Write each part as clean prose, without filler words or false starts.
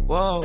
Whoa.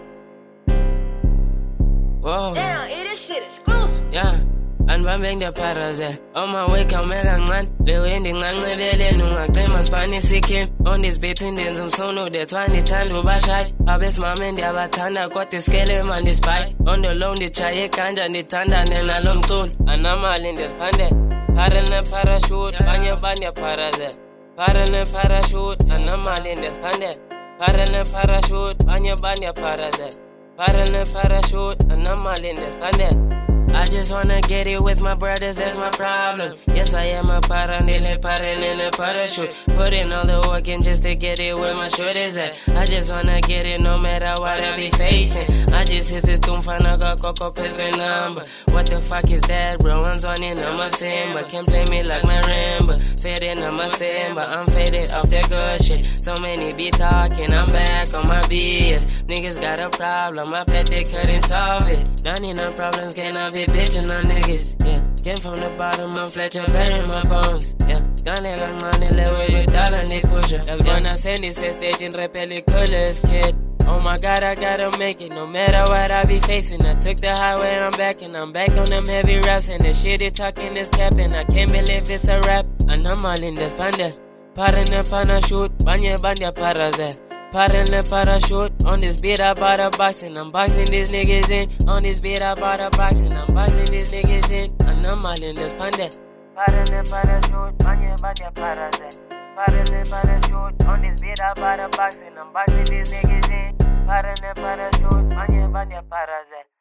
Whoa. Damn, this shit exclusive. Yeah. Anibambeng diyapharaza on my way khawume kancane leyo endincancebeleni ungacema sibhanise ikhempi on this beat ndenza umsono that's why ndithanda ubashayi abesimame ndiyabathanda kodwa isikele manje isibhayi on the low ndijaye ganja ndithandane nalo mculo anamali ndiziphandela parallel ne-parachute banye bandiyapharaza parallel ne-parachute anamali ndiziphandela parallel ne-parachute banye bandiyapharaza parallel ne-parachute anamali ndiziphandela. I just wanna get it with my brothers, that's my problem. Yes, I am a paranile in a parachute. Put in all the work in just to get it where my shoulders at. I just wanna get it no matter what I be facing. I just hit the tumfana got coco pesque number. What the fuck is that, bro? One's on in, I'm a Simba. Can't play me like my Rambo. Faded, I'm a Simba. I'm faded off that good shit. So many be talking, I'm back on my BS. Niggas got a problem, I bet they couldn't solve it. 99 problems can't have it. Bitchin' on niggas, yeah. Came from the bottom, I'm Fletcher, burying my bones, yeah. Gane kancane lewe bedala ndiphusha. Yazibona sendisestage repele colors, kid. Oh my God, I gotta make it, no matter what I be facing. I took the highway, I'm back, and I'm back on them heavy raps. And the shit they talking is capping, I can't believe it's a rap. And I'm all in this panda, parane parachute, banye bandiyapharaza. Parallel parachute, on this beat I bought a box and I'm boxing these niggas in. On this beat I bought a box and I'm boxing these niggas in. And I'm all in this panda. Parallel parachute, banye bandiyapharaza. Parallel parachute, on this beat I bought a box and I'm boxing these niggas in. Parallel parachute, banye bandiyapharaza.